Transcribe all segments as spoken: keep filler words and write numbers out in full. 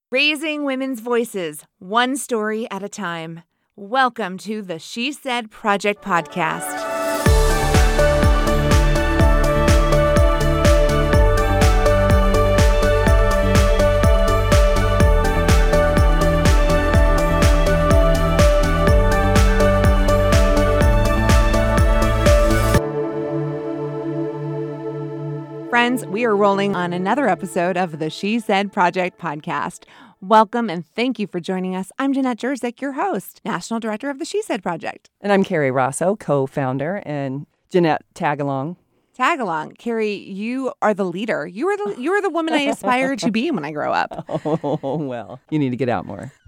Raising women's voices, one story at a time. Welcome to the She Said Project podcast. Friends, we are rolling on another episode of the She Said Project podcast. Welcome and thank you for joining us. I'm Jeanette Jerzik, your host, National Director of the She Said Project. And I'm Carrie Rosso, co-founder, and Jeanette Tagalong. Tag along. Carrie, you are the leader. You are the you are the woman I aspire to be when I grow up. Oh, well, you need to get out more.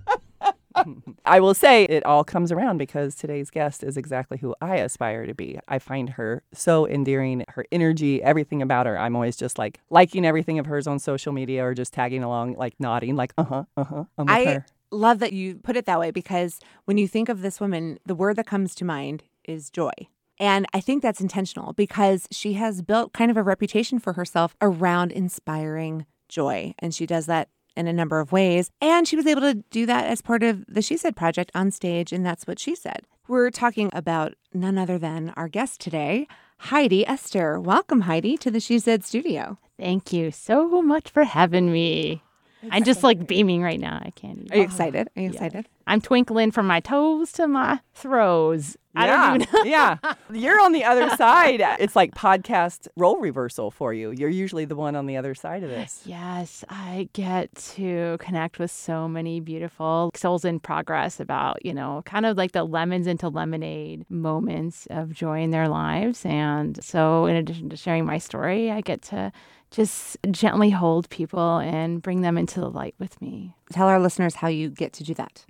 I will say it all comes around because today's guest is exactly who I aspire to be. I find her so endearing, her energy, everything about her. I'm always just like liking everything of hers on social media or just tagging along, like nodding, like, uh-huh, uh-huh, I'm with I her. love that you put it that way because when you think of this woman, the word that comes to mind is joy. And I think that's intentional because she has built kind of a reputation for herself around inspiring joy. And she does that in a number of ways. And she was able to do that as part of the She Said Project on stage, and that's what she said. We're talking about none other than our guest today, Heidi Esther. Welcome, Heidi, to the She Said studio. Thank you so much for having me. I'm just like beaming right now. I can't even. Are you excited? Are you excited? Yeah. I'm twinkling from my toes to my throws. I Yeah, don't even know. yeah. You're on the other side. It's like podcast role reversal for you. You're usually the one on the other side of this. Yes, I get to connect with so many beautiful souls in progress about, you know, kind of like the lemons into lemonade moments of joy in their lives. And so in addition to sharing my story, I get to just gently hold people and bring them into the light with me. Tell our listeners how you get to do that.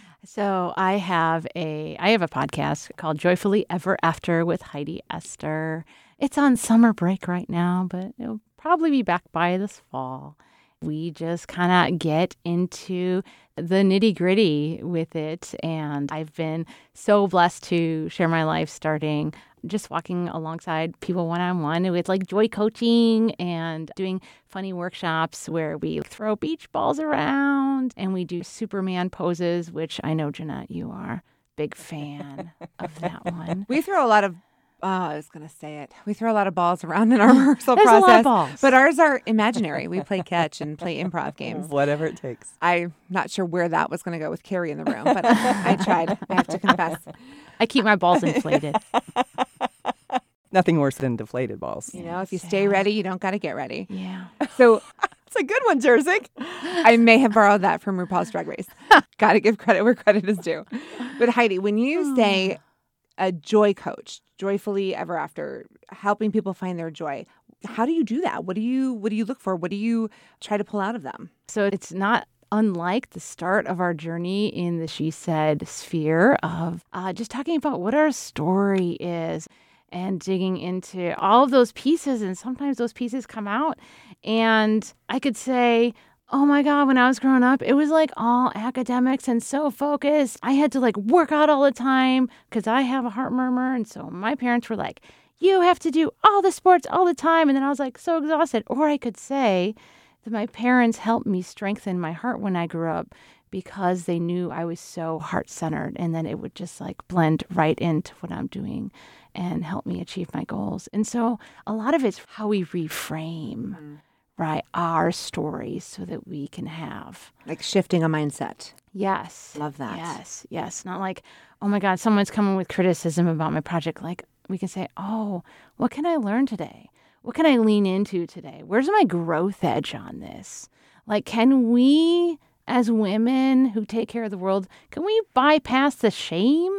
So I have a I have a podcast called Joyfully Ever After with Heidi Esther. It's on summer break right now, but it'll probably be back by this fall. We just kind of get into the nitty gritty with it. And I've been so blessed to share my life starting just walking alongside people one-on-one with like joy coaching and doing funny workshops where we throw beach balls around and we do Superman poses, which I know, Jeanette, you are a big fan of that one. We throw a lot of, oh, I was going to say it. We throw a lot of balls around in our rehearsal There's process. a lot of balls. But ours are imaginary. We play catch and play improv games. Whatever it takes. I'm not sure where that was going to go with Carrie in the room, but I tried. I have to confess. I keep my balls inflated. Nothing worse than deflated balls. You know, if you stay ready, you don't got to get ready. Yeah. So It's a good one, Jerzik. I may have borrowed that from RuPaul's Drag Race. Got to give credit where credit is due. But Heidi, when you say a joy coach, joyfully ever after, helping people find their joy, how do you do that? What do you what do you look for? What do you try to pull out of them? So it's not unlike the start of our journey in the She Said sphere of uh, just talking about what our story is and digging into all of those pieces. And sometimes those pieces come out. And I could say, oh my God, when I was growing up, it was like all academics and so focused. I had to like work out all the time because I have a heart murmur. And so my parents were like, you have to do all the sports all the time. And then I was like so exhausted. Or I could say that my parents helped me strengthen my heart when I grew up because they knew I was so heart-centered. And then it would just like blend right into what I'm doing and help me achieve my goals. And so a lot of it's how we reframe, mm-hmm. right, our stories so that we can have. Like shifting a mindset. Yes. Love that. Yes, yes. Not like, oh my God, someone's coming with criticism about my project. Like we can say, oh, what can I learn today? What can I lean into today? Where's my growth edge on this? Like, can we, as women who take care of the world, can we bypass the shame?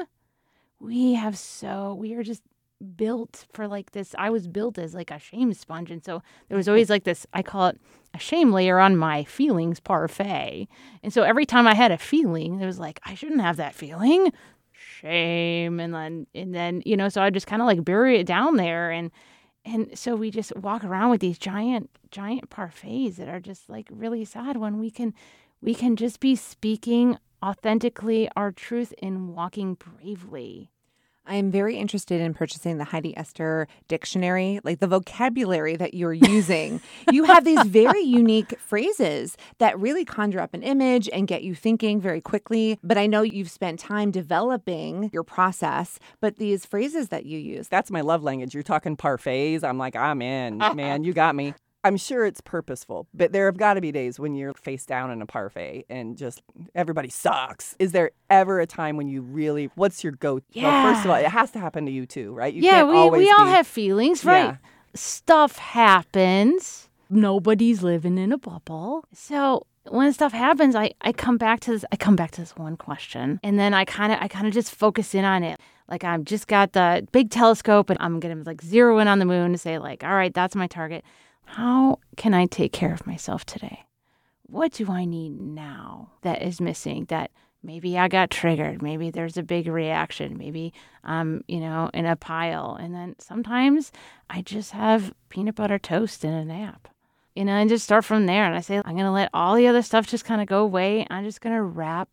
We have so, we are just built for like this. I was built as like a shame sponge. And so there was always like this, I call it a shame layer on my feelings parfait. And so every time I had a feeling, it was like, I shouldn't have that feeling. Shame. And then, and then, you know, so I just kind of like bury it down there. And, and so we just walk around with these giant, giant parfaits that are just like really sad when we can, we can just be speaking authentically our truth in walking bravely. I'm very interested in purchasing the Heidi Esther dictionary, like the vocabulary that you're using. You have these very unique phrases that really conjure up an image and get you thinking very quickly. But I know you've spent time developing your process, but these phrases that you use. That's my love language. You're talking parfaits. I'm like, I'm in. Man, you got me. I'm sure it's purposeful, but there have got to be days when you're face down in a parfait and just everybody sucks. Is there ever a time when you really, what's your go-to? Yeah. Well, first of all, it has to happen to you too, right? You yeah, can't we, always we all be, have feelings, right? Yeah. Stuff happens. Nobody's living in a bubble. So when stuff happens, I, I come back to this, I come back to this one question. And then I kind of, I kind of just focus in on it. Like I've just got the big telescope and I'm going to like zero in on the moon and say like, all right, that's my target. How can I take care of myself today? What do I need now that is missing? That maybe I got triggered. Maybe there's a big reaction. Maybe I'm, you know, in a pile. And then sometimes I just have peanut butter toast and a nap, you know, and just start from there. And I say, I'm going to let all the other stuff just kind of go away. I'm just going to wrap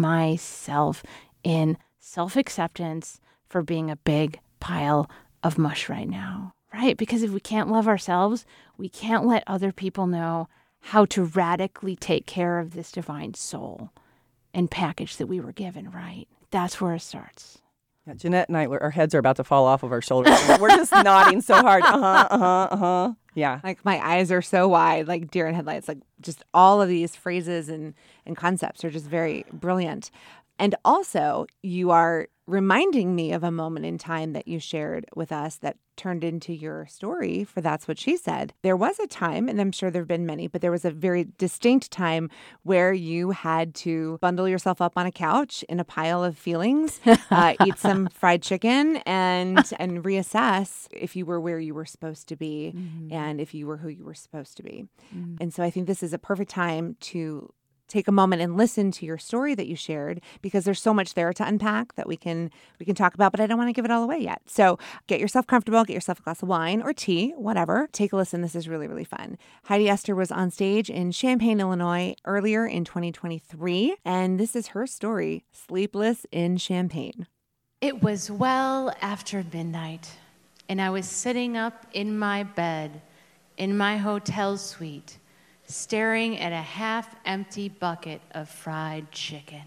myself in self-acceptance for being a big pile of mush right now. Right? Because if we can't love ourselves, we can't let other people know how to radically take care of this divine soul and package that we were given, right? That's where it starts. Yeah, Jeanette and I, our heads are about to fall off of our shoulders. We're just nodding so hard. Uh-huh, uh-huh, uh-huh. Yeah. Like my eyes are so wide, like deer in headlights. Like just all of these phrases and, and concepts are just very brilliant. And also, you are reminding me of a moment in time that you shared with us that turned into your story for That's What She Said. There was a time, and I'm sure there have been many, but there was a very distinct time where you had to bundle yourself up on a couch in a pile of feelings, uh, eat some fried chicken, and and reassess if you were where you were supposed to be mm-hmm. and if you were who you were supposed to be. Mm-hmm. And so I think this is a perfect time to take a moment and listen to your story that you shared, because there's so much there to unpack that we can we can talk about, but I don't want to give it all away yet. So get yourself comfortable, get yourself a glass of wine or tea, whatever. Take a listen. This is really, really fun. Heidi Esther was on stage in Champaign, Illinois earlier in twenty twenty-three, and this is her story, Sleepless in Champaign. It was well after midnight, and I was sitting up in my bed in my hotel suite, staring at a half-empty bucket of fried chicken.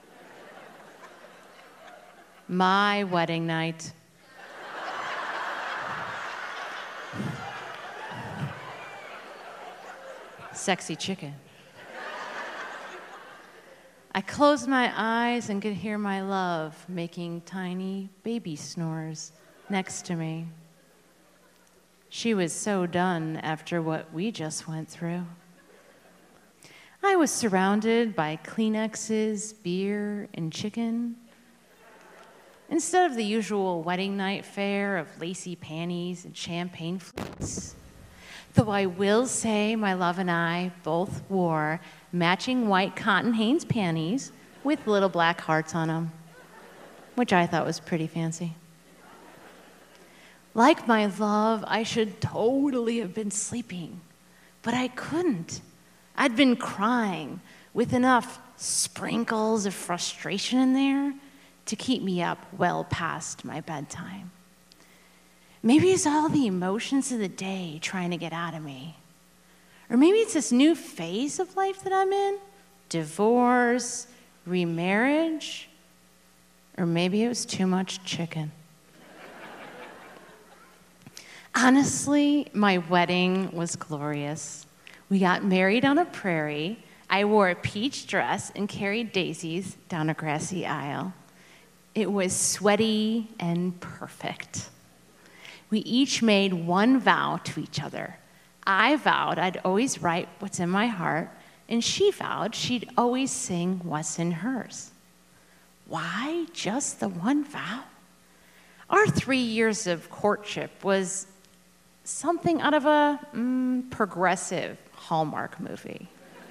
My wedding night. Sexy chicken. I closed my eyes and could hear my love making tiny baby snores next to me. She was so done after what we just went through. I was surrounded by Kleenexes, beer, and chicken. Instead of the usual wedding night fare of lacy panties and champagne flutes. Though I will say my love and I both wore matching white cotton Hanes panties with little black hearts on them, which I thought was pretty fancy. Like my love, I should totally have been sleeping, but I couldn't. I'd been crying with enough sprinkles of frustration in there to keep me up well past my bedtime. Maybe it's all the emotions of the day trying to get out of me. Or maybe it's this new phase of life that I'm in, divorce, remarriage, or maybe it was too much chicken. Honestly, my wedding was glorious. We got married on a prairie. I wore a peach dress and carried daisies down a grassy aisle. It was sweaty and perfect. We each made one vow to each other. I vowed I'd always write what's in my heart, and she vowed she'd always sing what's in hers. Why just the one vow? Our three years of courtship was something out of a mm, progressive Hallmark movie.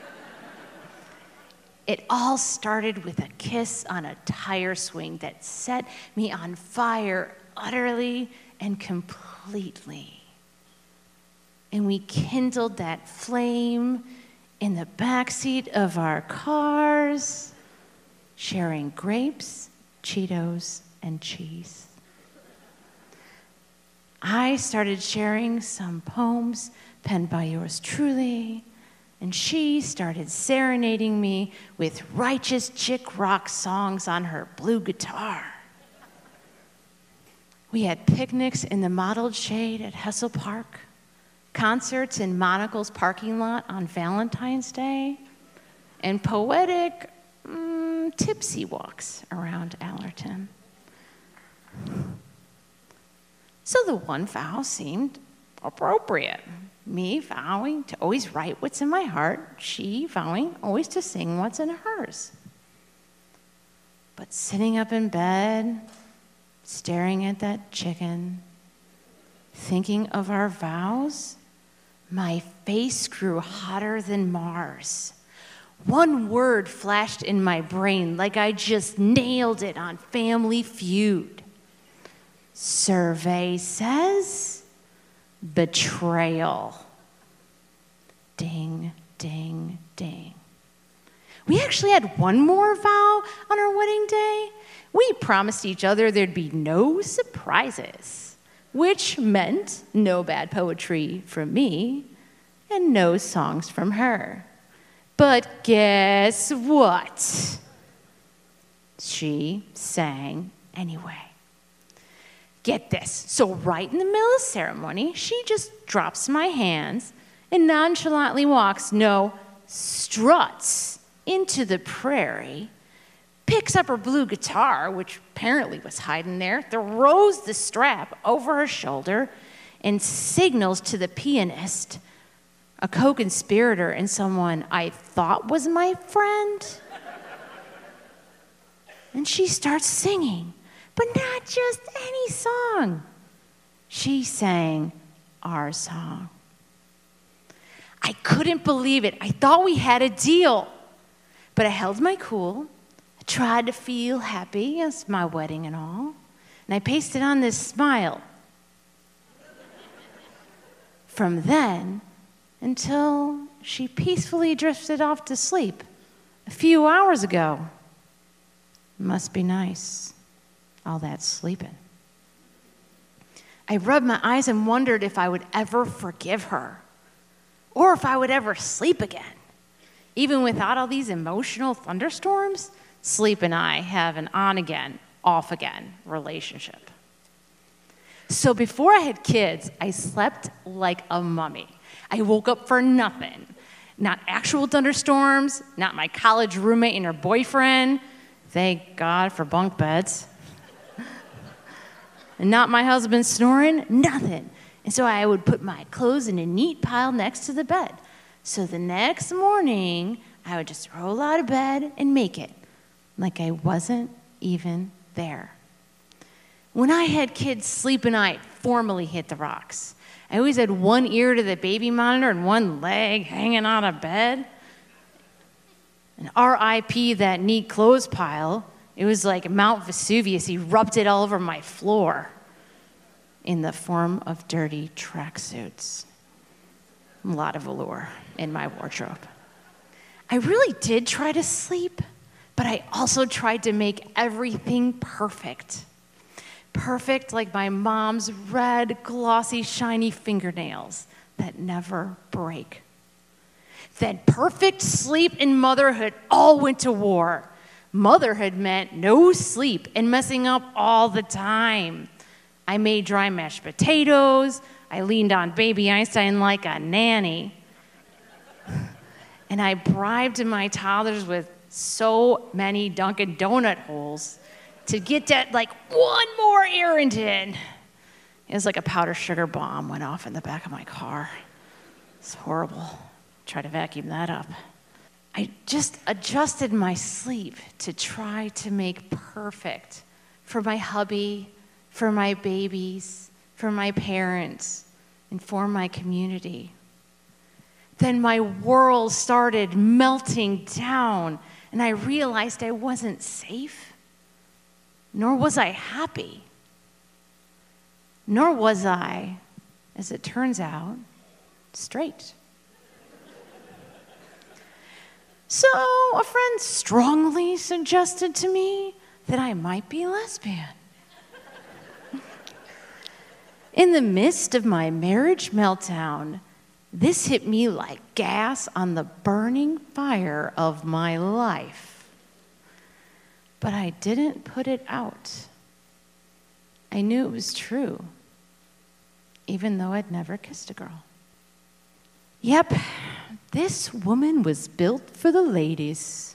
It all started with a kiss on a tire swing that set me on fire utterly and completely. And we kindled that flame in the backseat of our cars, sharing grapes, Cheetos, and cheese. I started sharing some poems penned by yours truly, and she started serenading me with righteous chick rock songs on her blue guitar. We had picnics in the mottled shade at Hessel Park, concerts in Monocle's parking lot on Valentine's Day, and poetic, mm, tipsy walks around Allerton. So the one vow seemed appropriate. Me vowing to always write what's in my heart, she vowing always to sing what's in hers. But sitting up in bed, staring at that chicken, thinking of our vows, my face grew hotter than Mars. One word flashed in my brain like I just nailed it on Family Feud. Survey says betrayal. Ding, ding, ding. We actually had one more vow on our wedding day. We promised each other there'd be no surprises, which meant no bad poetry from me and no songs from her. But guess what? She sang anyway. Get this. So right in the middle of the ceremony, she just drops my hands and nonchalantly walks, no, struts into the prairie, picks up her blue guitar, which apparently was hiding there, throws the strap over her shoulder, and signals to the pianist, a co-conspirator and someone I thought was my friend. And she starts singing, but not just any song. She sang our song. I couldn't believe it. I thought we had a deal. But I held my cool. I tried to feel happy. It's my wedding and all. And I pasted on this smile. From then until she peacefully drifted off to sleep a few hours ago. Must be nice, all that sleeping. I rubbed my eyes and wondered if I would ever forgive her or if I would ever sleep again. Even without all these emotional thunderstorms, sleep and I have an on-again, off-again relationship. So before I had kids, I slept like a mummy. I woke up for nothing. Not actual thunderstorms, not my college roommate and her boyfriend. Thank God for bunk beds. And not my husband snoring, nothing. And so I would put my clothes in a neat pile next to the bed. So the next morning, I would just roll out of bed and make it like I wasn't even there. When I had kids, sleep and I formally hit the rocks. I always had one ear to the baby monitor and one leg hanging out of bed. And R I P that neat clothes pile. It was like Mount Vesuvius erupted all over my floor in the form of dirty tracksuits. A lot of velour in my wardrobe. I really did try to sleep, but I also tried to make everything perfect. Perfect like my mom's red, glossy, shiny fingernails that never break. Then perfect sleep and motherhood all went to war. Motherhood meant no sleep and messing up all the time. I made dry mashed potatoes. I leaned on baby Einstein like a nanny. And I bribed my toddlers with so many Dunkin' Donut holes to get that like one more errand in. It was like a powdered sugar bomb went off in the back of my car. It's horrible. Try to vacuum that up. I just adjusted my sleep to try to make perfect for my hubby, for my babies, for my parents, and for my community. Then my world started melting down, and I realized I wasn't safe, nor was I happy, nor was I, as it turns out, straight. So a friend strongly suggested to me that I might be lesbian. In the midst of my marriage meltdown, this hit me like gas on the burning fire of my life. But I didn't put it out. I knew it was true, even though I'd never kissed a girl. Yep, this woman was built for the ladies.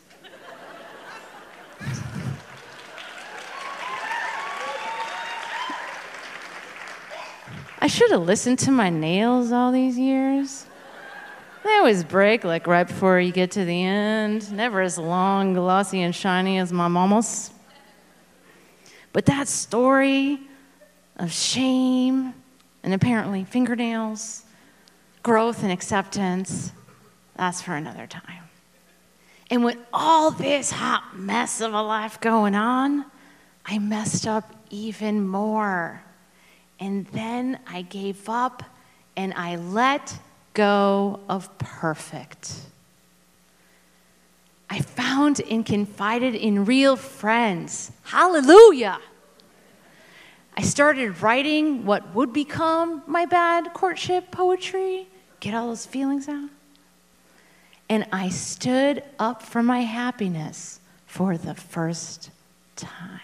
I should have listened to my nails all these years. They always break like right before you get to the end. Never as long, glossy, and shiny as my mama's. But that story of shame and apparently fingernails, growth and acceptance, that's for another time. And with all this hot mess of a life going on, I messed up even more. And then I gave up and I let go of perfect. I found and confided in real friends. Hallelujah! I started writing what would become my bad courtship poetry, get all those feelings out. And I stood up for my happiness for the first time.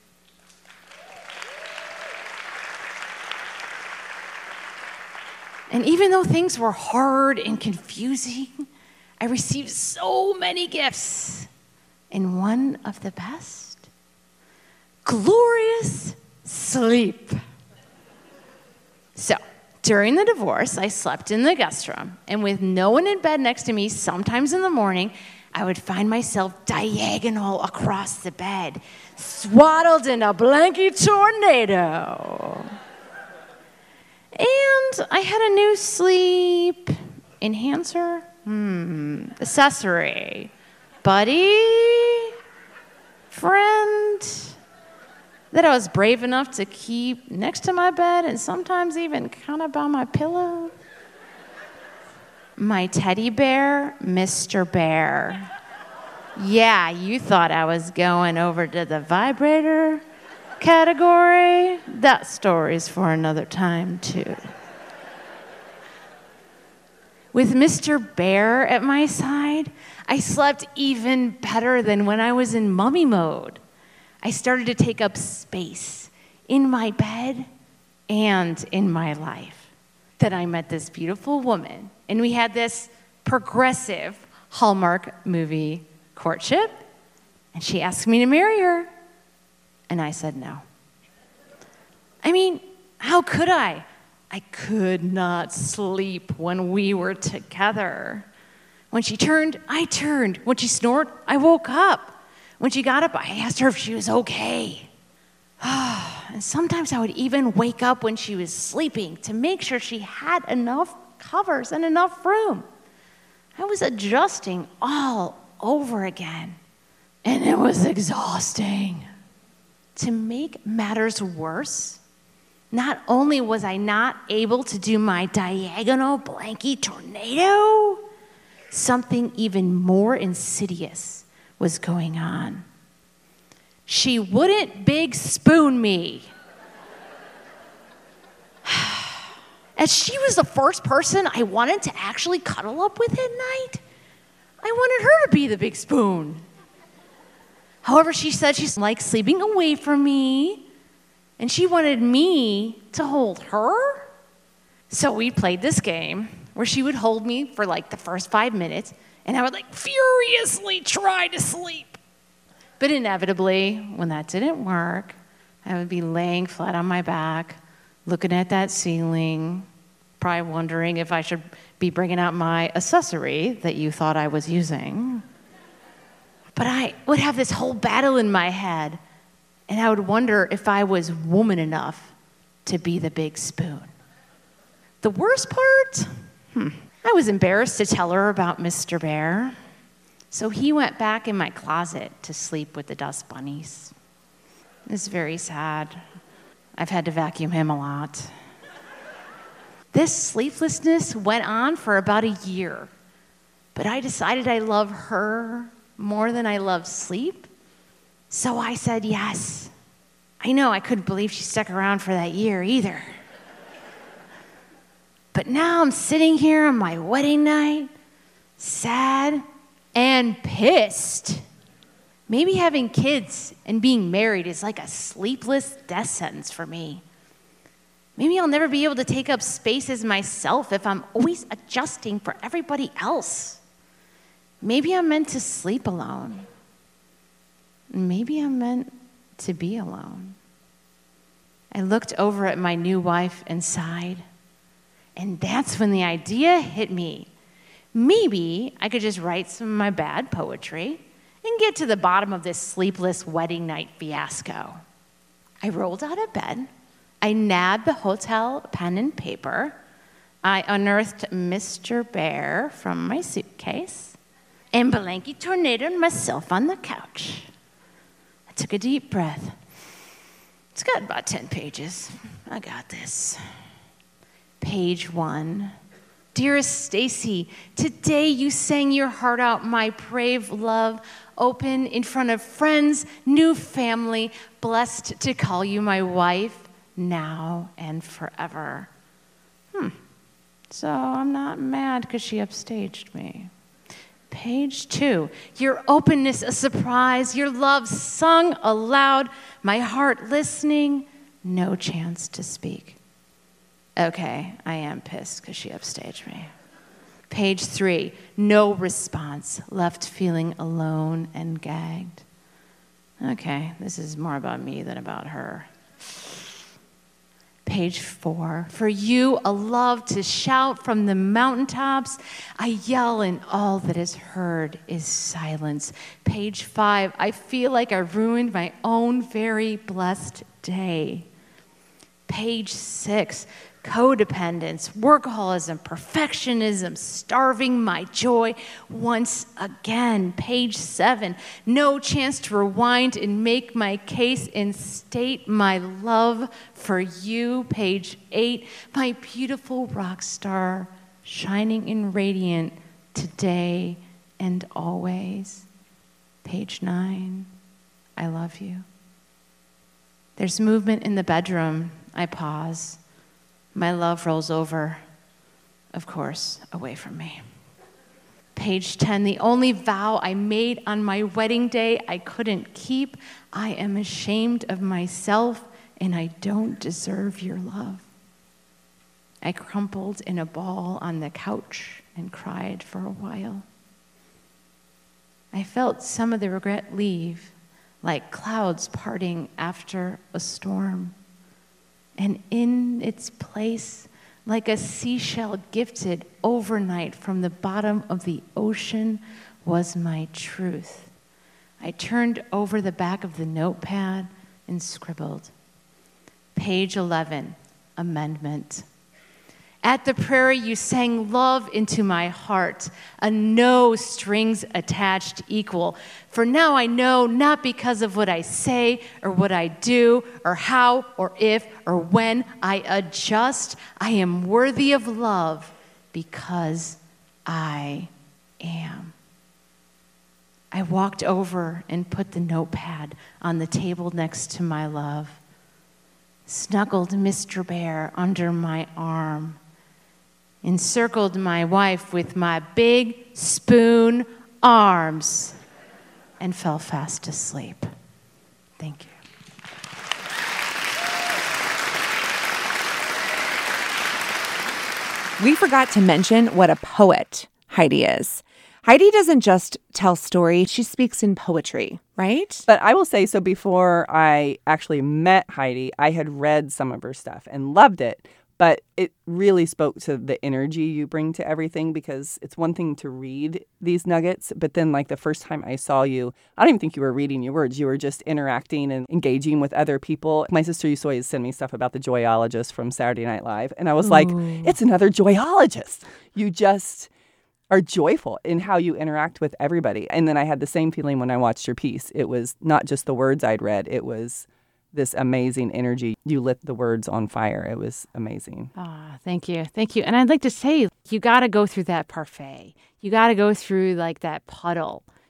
And even though things were hard and confusing, I received so many gifts. And one of the best, glorious sleep. So, during the divorce, I slept in the guest room. And with no one in bed next to me, sometimes in the morning, I would find myself diagonal across the bed, swaddled in a blanket tornado. And I had a new sleep enhancer, hmm, accessory, buddy, friend, that I was brave enough to keep next to my bed and sometimes even kind of by my pillow. My teddy bear, Mister Bear. Yeah, you thought I was going over to the vibrator category. That story's for another time, too. With Mister Bear at my side, I slept even better than when I was in mummy mode. I started to take up space in my bed and in my life. Then I met this beautiful woman, and we had this progressive Hallmark movie courtship, and she asked me to marry her. And I said no. I mean, how could I? I could not sleep when we were together. When she turned, I turned. When she snored, I woke up. When she got up, I asked her if she was okay. And sometimes I would even wake up when she was sleeping to make sure she had enough covers and enough room. I was adjusting all over again, and it was exhausting. To make matters worse, not only was I not able to do my diagonal blankie tornado, something even more insidious was going on. She wouldn't big spoon me. As she was the first person I wanted to actually cuddle up with at night, I wanted her to be the big spoon. However, she said she liked sleeping away from me, and she wanted me to hold her. So we played this game where she would hold me for like the first five minutes, and I would like furiously try to sleep. But inevitably, when that didn't work, I would be laying flat on my back, looking at that ceiling, probably wondering if I should be bringing out my accessory that you thought I was using. But I would have this whole battle in my head, and I would wonder if I was woman enough to be the big spoon. The worst part? Hmm. I was embarrassed to tell her about Mister Bear, so he went back in my closet to sleep with the dust bunnies. It's very sad. I've had to vacuum him a lot. This sleeplessness went on for about a year, but I decided I love her more than I love sleep, so I said yes. I know I couldn't believe she stuck around for that year either. But now I'm sitting here on my wedding night, sad and pissed. Maybe having kids and being married is like a sleepless death sentence for me. Maybe I'll never be able to take up space as myself if I'm always adjusting for everybody else. Maybe I'm meant to sleep alone. Maybe I'm meant to be alone. I looked over at my new wife and sighed. And that's when the idea hit me. Maybe I could just write some of my bad poetry and get to the bottom of this sleepless wedding night fiasco. I rolled out of bed. I nabbed the hotel pen and paper. I unearthed Mister Bear from my suitcase and blankie tornadoed myself on the couch. I took a deep breath. It's got about ten pages. I got this. Page one. Dearest Stacy, today you sang your heart out, my brave love, open in front of friends, new family, blessed to call you my wife, now and forever. Hmm. So I'm not mad because she upstaged me. Page two. Your openness a surprise, your love sung aloud, my heart listening, no chance to speak. Okay, I am pissed because she upstaged me. Page three. No response, left feeling alone and gagged. Okay, this is more about me than about her. Page four, for you, a love to shout from the mountaintops. I yell and all that is heard is silence. Page five, I feel like I ruined my own very blessed day. Page six, codependence, workaholism, perfectionism, starving my joy once again. Page seven, no chance to rewind and make my case and state my love for you. Page eight, my beautiful rock star, shining and radiant today and always. Page nine, I love you. There's movement in the bedroom. I pause. My love rolls over, of course, away from me. Page ten, the only vow I made on my wedding day I couldn't keep. I am ashamed of myself and I don't deserve your love. I crumpled in a ball on the couch and cried for a while. I felt some of the regret leave, like clouds parting after a storm. And in its place, like a seashell gifted overnight from the bottom of the ocean, was my truth. I turned over the back of the notepad and scribbled. Page eleven, amendment. At the prairie, you sang love into my heart, a no strings attached equal. For now I know, not because of what I say or what I do or how or if or when I adjust, I am worthy of love because I am. I walked over and put the notepad on the table next to my love, snuggled Mister Bear under my arm, encircled my wife with my big spoon arms, and fell fast asleep. Thank you. We forgot to mention what a poet Heidi is. Heidi doesn't just tell story, she speaks in poetry, right? But I will say, so before I actually met Heidi, I had read some of her stuff and loved it. But it really spoke to the energy you bring to everything, because it's one thing to read these nuggets, but then like the first time I saw you, I don't even think you were reading your words. You were just interacting and engaging with other people. My sister used to always send me stuff about the joyologist from Saturday Night Live. And I was Ooh. like, it's another joyologist. You just are joyful in how you interact with everybody. And then I had the same feeling when I watched your piece. It was not just the words I'd read. It was this amazing energy. You lit the words on fire. It was amazing. Ah, thank you. Thank you. And I'd like to say, you got to go through that parfait. You got to go through like that puddle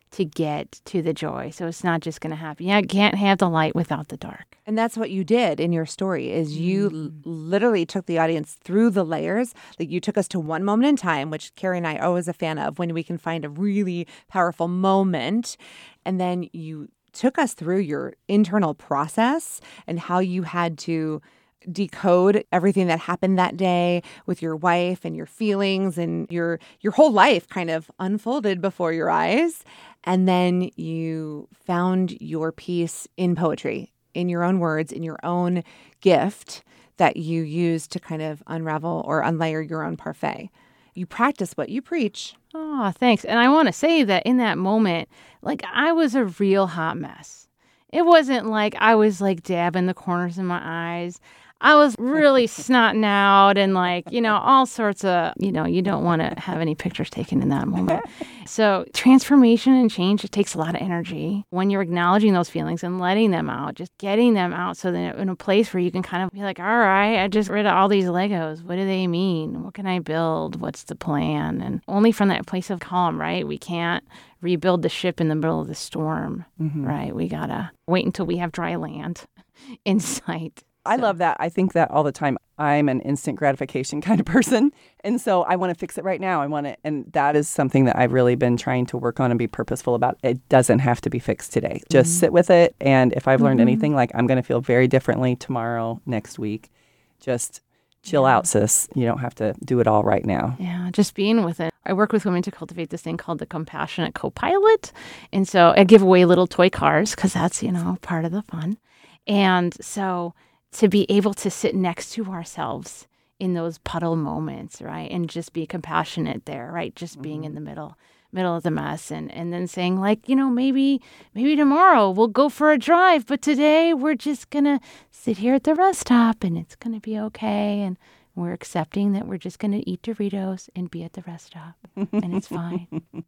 to get to the joy. So it's not just going to happen. Yeah, can't have the light without the dark. And that's what you did in your story is you mm. l- literally took the audience through the layers. Like you took us to one moment in time, which Carrie and I are always a fan of when we can find a really powerful moment. And then you took us through your internal process and how you had to decode everything that happened that day with your wife and your feelings and your your whole life kind of unfolded before your eyes. And then you found your peace in poetry, in your own words, in your own gift that you used to kind of unravel or unlayer your own parfait. You practice what you preach. Oh, thanks. And I want to say that in that moment, like I was a real hot mess. It wasn't like I was like dabbing the corners of my eyes. I was really snotting out and like, you know, all sorts of, you know, you don't want to have any pictures taken in that moment. So transformation and change, it takes a lot of energy when you're acknowledging those feelings and letting them out, just getting them out so that in a place where you can kind of be like, all right, I just rid of all these Legos. What do they mean? What can I build? What's the plan? And only from that place of calm, right? We can't rebuild the ship in the middle of the storm, mm-hmm. right? We got to wait until we have dry land in sight. I love that. I think that all the time. I'm an instant gratification kind of person. And so I want to fix it right now. I want to, and that is something that I've really been trying to work on and be purposeful about. It doesn't have to be fixed today. Just mm-hmm. sit with it. And if I've learned mm-hmm. anything, like I'm going to feel very differently tomorrow, next week, just chill yeah. out, sis. You don't have to do it all right now. Yeah, just being with it. I work with women to cultivate this thing called the compassionate co-pilot. And so I give away little toy cars because that's, you know, part of the fun. And so to be able to sit next to ourselves in those puddle moments, right? And just be compassionate there, right? Just mm-hmm. being in the middle, middle of the mess and, and then saying like, you know, maybe, maybe tomorrow we'll go for a drive, but today we're just going to sit here at the rest stop and it's going to be okay. And we're accepting that we're just going to eat Doritos and be at the rest stop and it's fine.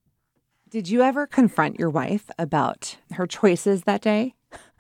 Did you ever confront your wife about her choices that day?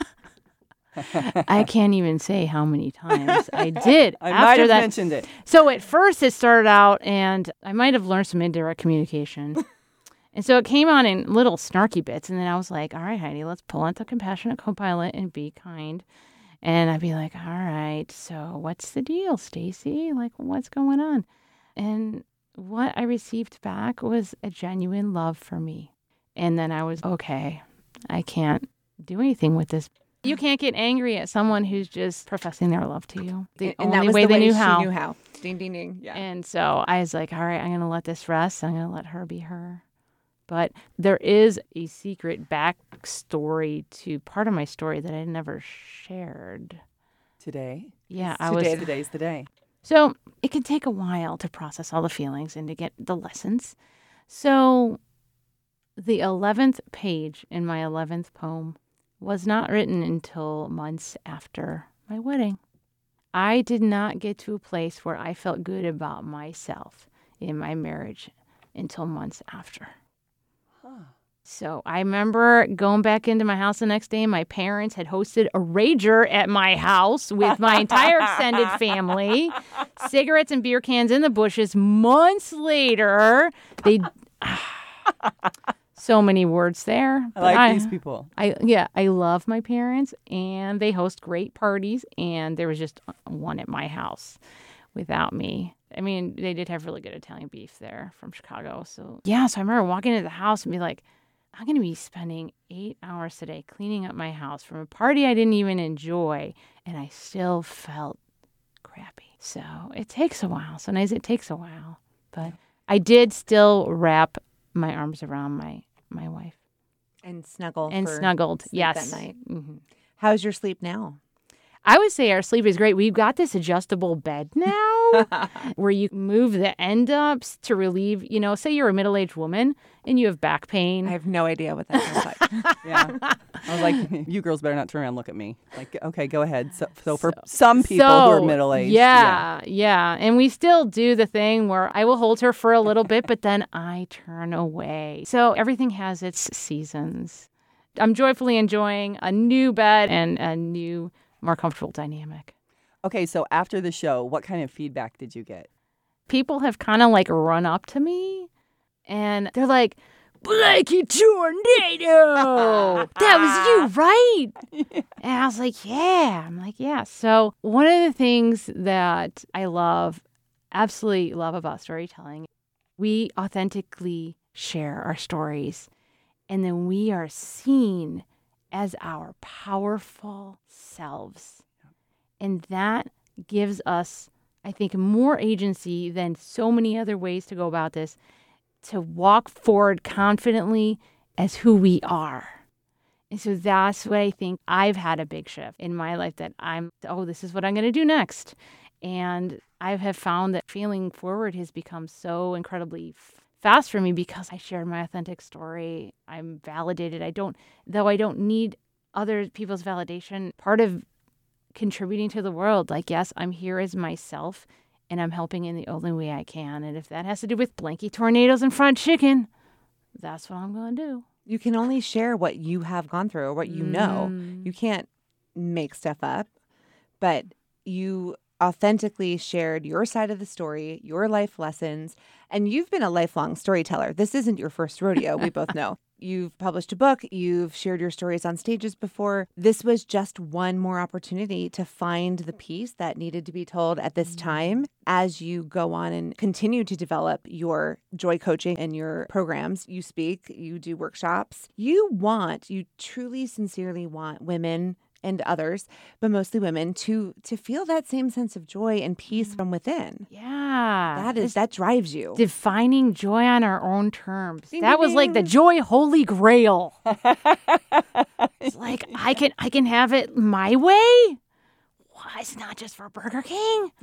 I can't even say how many times I did. I after might have that. mentioned it. So at first it started out, and I might have learned some indirect communication. And so it came on in little snarky bits, and then I was like, all right, Heidi, let's pull out the compassionate co-pilot and be kind. And I'd be like, all right, so what's the deal, Stacy? Like, what's going on? And what I received back was a genuine love for me. And then I was, okay, I can't do anything with this. You can't get angry at someone who's just professing their love to you. The and only that was way the they way knew she how. knew how. Ding, ding, ding. Yeah. And so I was like, all right, I'm going to let this rest. I'm going to let her be her. But there is a secret backstory to part of my story that I never shared. Today? Yeah, I was. Today, today's the day. So it can take a while to process all the feelings and to get the lessons. So the eleventh page in my eleventh poem was not written until months after my wedding. I did not get to a place where I felt good about myself in my marriage until months after. Huh. So I remember going back into my house the next day, and my parents had hosted a rager at my house with my entire extended family, cigarettes and beer cans in the bushes. Months later, they... So many words there. I like I, these people. I yeah, I love my parents, and they host great parties, and there was just one at my house without me. I mean, they did have really good Italian beef there from Chicago. So yeah, so I remember walking into the house and be like, I'm going to be spending eight hours a day cleaning up my house from a party I didn't even enjoy, and I still felt crappy. So it takes a while. Sometimes it takes a while. But I did still wrap my arms around my my wife. And snuggle. And for snuggled, sleep yes. That night. Mm-hmm. How's your sleep now? I would say our sleep is great. We've got this adjustable bed now where you move the end ups to relieve, you know, say you're a middle-aged woman and you have back pain. I have no idea what that sounds like. Yeah. I was like, you girls better not turn around and look at me. Like, okay, go ahead. So, so for so, some people so, who are middle-aged. Yeah, yeah, yeah. And we still do the thing where I will hold her for a little bit, but then I turn away. So everything has its seasons. I'm joyfully enjoying a new bed and a new, more comfortable dynamic. Okay, so after the show, what kind of feedback did you get? People have kind of like run up to me and they're like, Blanky Tornado. That was you, right? And I was like, yeah. I'm like, yeah. So one of the things that I love, absolutely love about storytelling, we authentically share our stories, and then we are seen as our powerful selves. And that gives us, I think, more agency than so many other ways to go about this, to walk forward confidently as who we are. And so that's what I think I've had a big shift in my life, that I'm, oh, this is what I'm going to do next. And I have found that feeling forward has become so incredibly f- fast for me because I shared my authentic story. I'm validated. I don't, though I don't need other people's validation. Part of contributing to the world, like, yes, I'm here as myself, and I'm helping in the only way I can. And if that has to do with blanky tornadoes and fried chicken, that's what I'm going to do. You can only share what you have gone through or what you know. Mm. You can't make stuff up, but you authentically shared your side of the story, your life lessons, and you've been a lifelong storyteller. This isn't your first rodeo, we both know. You've published a book, you've shared your stories on stages before. This was just one more opportunity to find the piece that needed to be told at this time as you go on and continue to develop your joy coaching and your programs. You speak, you do workshops. You want, you truly, sincerely want women and others, but mostly women, to to feel that same sense of joy and peace from within. Yeah. That is, that drives you. Defining joy on our own terms. Ding, That ding, was like the ding. joy holy grail. It's like, I can I can have it my way? Why? It's not just for Burger King?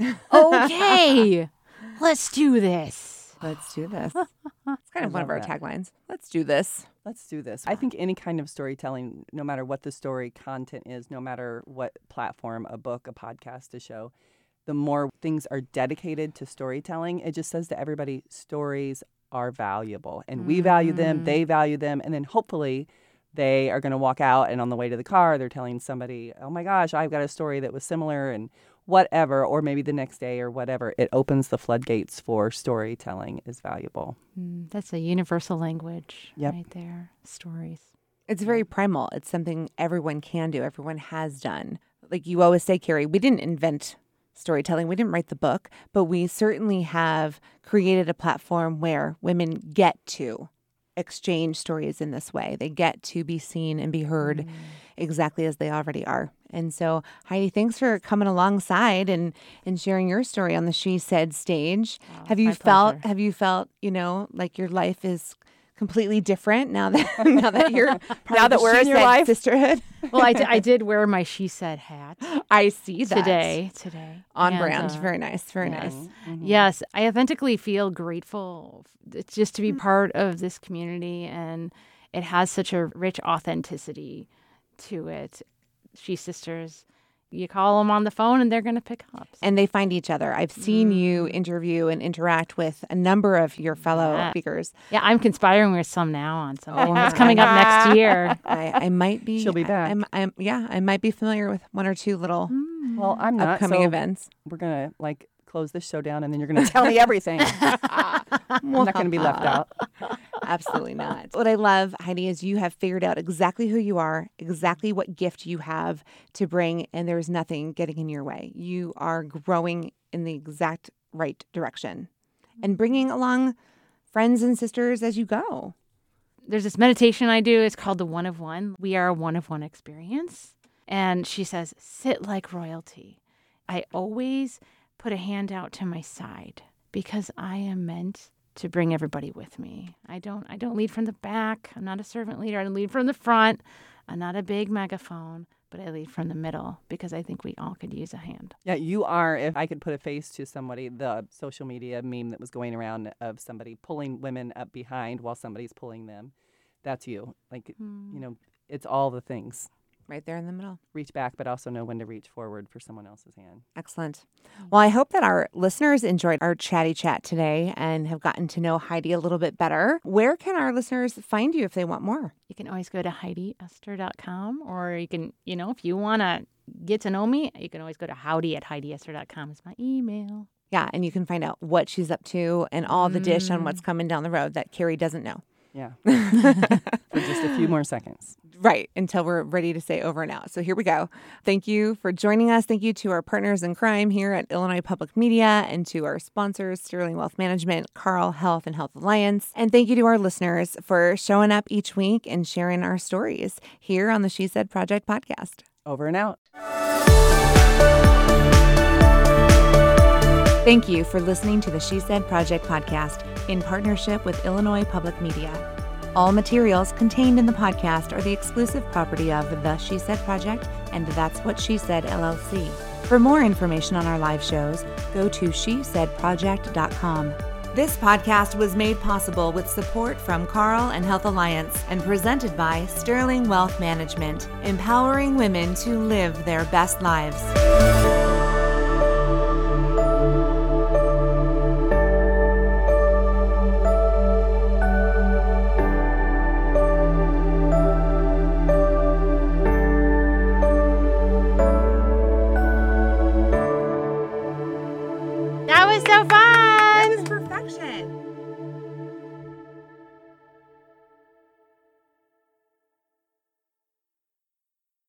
Okay. Let's do this. Let's do this. It's kind of one of love our that. taglines. Let's do this. Let's do this. I think any kind of storytelling, no matter what the story content is, no matter what platform, a book, a podcast, a show, the more things are dedicated to storytelling, it just says to everybody, stories are valuable. And we value them, they value them, and then hopefully they are going to walk out and on the way to the car, they're telling somebody, oh my gosh, I've got a story that was similar and whatever, or maybe the next day or whatever. It opens the floodgates for storytelling is valuable. Mm, that's a universal language Yep. right there. Stories. It's very primal. It's something everyone can do, everyone has done. Like you always say, Carrie, we didn't invent storytelling. We didn't write the book, but we certainly have created a platform where women get to exchange stories in this way. They get to be seen and be heard Mm. exactly as they already are. And so, Heidi, thanks for coming alongside and, and sharing your story on the She Said stage. Oh, have you my felt, pleasure. have you felt, you know, like your life is completely different now that now that you're part Now of the that we're She in your Said life? sisterhood? Well, I, d- I did wear my She Said hat I see that today. Today. on And, brand. uh, Very nice. Very yes. nice. Yes, I authentically feel grateful f- just to be part of this community, and it has such a rich authenticity to it. She Sisters, you call them on the phone and they're going to pick up. And they find each other. I've seen you interview and interact with a number of your fellow Yeah. speakers. Yeah, I'm conspiring with some now on something Oh, that's coming up next year. I, I might be. She'll be I- back. I'm, I'm, yeah, I might be familiar with one or two little Well, I'm not. upcoming so events. we're going to like close this show down and then you're going to tell me everything. I'm not going to be left out. Absolutely not. What I love, Heidi, is you have figured out exactly who you are, exactly what gift you have to bring, and there's nothing getting in your way. You are growing in the exact right direction and bringing along friends and sisters as you go. There's this meditation I do. It's called the One of One. We are a one of one experience. And she says, sit like royalty. I always put a hand out to my side because I am meant to bring everybody with me. I don't I don't lead from the back. I'm not a servant leader. I don't lead from the front. I'm not a big megaphone, but I lead from the middle because I think we all could use a hand. Yeah, you are, if I could put a face to somebody, the social media meme that was going around of somebody pulling women up behind while somebody's pulling them. That's you. Like, you know, it's all the things. Right there in the middle. Reach back, but also know when to reach forward for someone else's hand. Excellent. Well, I hope that our listeners enjoyed our chatty chat today and have gotten to know Heidi a little bit better. Where can our listeners find you if they want more? You can always go to Heidi Esther dot com, or you can, you know, if you want to get to know me, you can always go to howdy at Heidi Esther dot com is my email. Yeah, and you can find out what she's up to and all the dish on what's coming down the road that Carrie doesn't know. Yeah. For just a few more seconds. Right, until we're ready to say over and out. So here we go. Thank you for joining us. Thank you to our partners in crime here at Illinois Public Media and to our sponsors, Sterling Wealth Management, Carle Health and Health Alliance. And thank you to our listeners for showing up each week and sharing our stories here on the She Said Project podcast. Over and out. Thank you for listening to the She Said Project podcast in partnership with Illinois Public Media. All materials contained in the podcast are the exclusive property of the She Said Project and That's What She Said, L L C. For more information on our live shows, go to she said project dot com. This podcast was made possible with support from Carle and Health Alliance and presented by Sterling Wealth Management, empowering women to live their best lives.